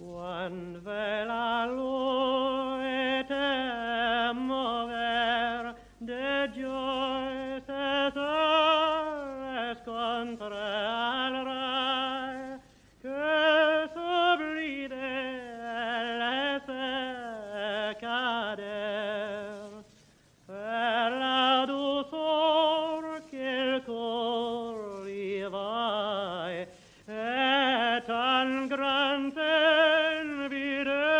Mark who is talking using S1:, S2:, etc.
S1: Quando la lue te mover de joy se scontrarrai che s'oblide laisse cader per la douceur qu'il cor y vai et un grand envie